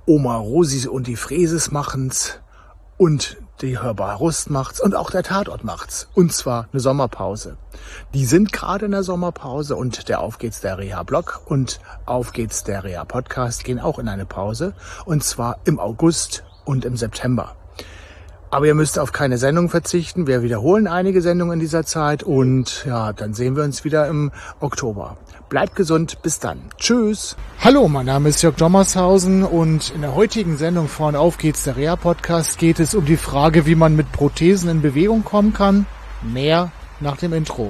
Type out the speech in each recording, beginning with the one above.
Oma Rosi und die Fräses machen's und die Hörbar Rust macht's und auch der Tatort macht's. Und zwar eine Sommerpause. Die sind gerade in der Sommerpause und der Auf geht's der Reha-Blog und Auf geht's der Reha-Podcast gehen auch in eine Pause. Und zwar im August und im September. Aber ihr müsst auf keine Sendung verzichten. Wir wiederholen einige Sendungen in dieser Zeit und ja, dann sehen wir uns wieder im Oktober. Bleibt gesund, bis dann. Tschüss. Hallo, mein Name ist Jörg Dommershausen und in der heutigen Sendung von Auf geht's, der Reha-Podcast, geht es um die Frage, wie man mit Prothesen in Bewegung kommen kann. Mehr nach dem Intro.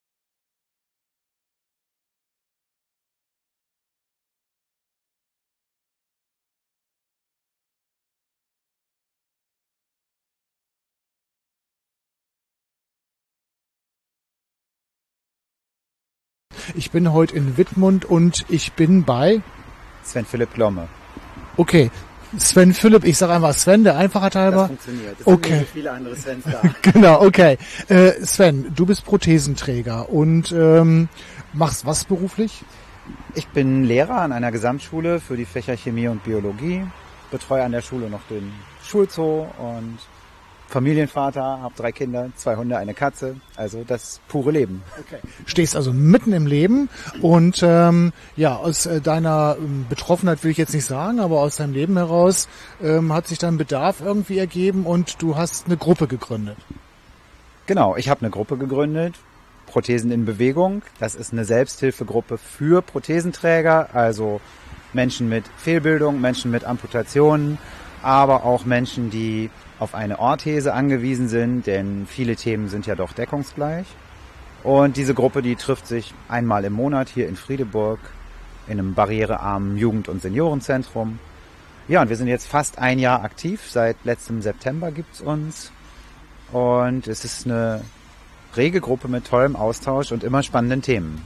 Ich bin heute in Wittmund und ich bin bei Sven Philipp Glomme. Okay, Sven Philipp, ich sage einfach Sven, der Einfachheit halber. Das funktioniert. Es okay. Sind nicht so viele andere Svens da. Genau, okay. Sven, du bist Prothesenträger und machst was beruflich? Ich bin Lehrer an einer Gesamtschule für die Fächer Chemie und Biologie, betreue an der Schule noch den Schulzoo und Familienvater, habe 3 Kinder, 2 Hunde, eine Katze, also das pure Leben. Okay. Stehst also mitten im Leben und aus deiner Betroffenheit will ich jetzt nicht sagen, aber aus deinem Leben heraus hat sich dein Bedarf irgendwie ergeben und du hast eine Gruppe gegründet. Genau, ich habe eine Gruppe gegründet, Prothesen in Bewegung. Das ist eine Selbsthilfegruppe für Prothesenträger, also Menschen mit Fehlbildung, Menschen mit Amputationen, aber auch Menschen, die auf eine Orthese angewiesen sind, denn viele Themen sind ja doch deckungsgleich. Und diese Gruppe, die trifft sich einmal im Monat hier in Friedeburg in einem barrierearmen Jugend- und Seniorenzentrum. Ja, und wir sind jetzt fast ein Jahr aktiv. Seit letztem September gibt's uns. Und es ist eine rege Gruppe mit tollem Austausch und immer spannenden Themen.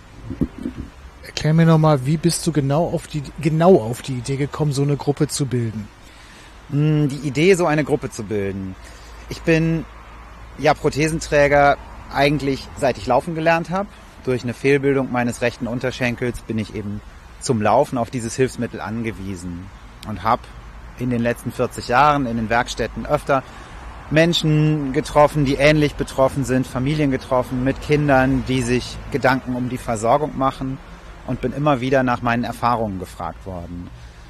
Erklär mir nochmal, wie bist du genau auf die Idee gekommen, so eine Gruppe zu bilden? Die Idee, so eine Gruppe zu bilden. Ich bin ja Prothesenträger eigentlich seit ich laufen gelernt habe. Durch eine Fehlbildung meines rechten Unterschenkels bin ich eben zum Laufen auf dieses Hilfsmittel angewiesen und habe in den letzten 40 Jahren in den Werkstätten öfter Menschen getroffen, die ähnlich betroffen sind, Familien getroffen mit Kindern, die sich Gedanken um die Versorgung machen und bin immer wieder nach meinen Erfahrungen gefragt worden.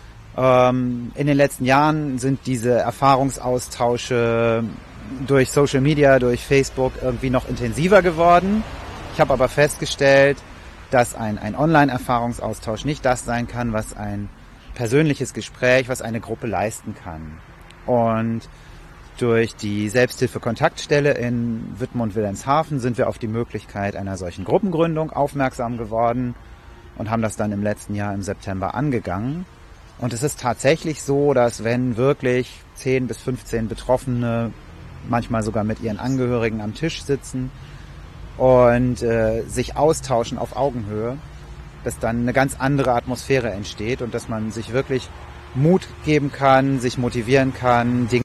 In den letzten Jahren sind diese Erfahrungsaustausche durch Social Media, durch Facebook irgendwie noch intensiver geworden. Ich habe aber festgestellt, dass ein Online-Erfahrungsaustausch nicht das sein kann, was ein persönliches Gespräch, was eine Gruppe leisten kann. Und durch die Selbsthilfe-Kontaktstelle in Wittmund-Wilhelmshaven sind wir auf die Möglichkeit einer solchen Gruppengründung aufmerksam geworden und haben das dann im letzten Jahr im September angegangen. Und es ist tatsächlich so, dass wenn wirklich 10 bis 15 Betroffene, manchmal sogar mit ihren Angehörigen am Tisch sitzen und sich austauschen auf Augenhöhe, dass dann eine ganz andere Atmosphäre entsteht und dass man sich wirklich Mut geben kann, sich motivieren kann, Dinge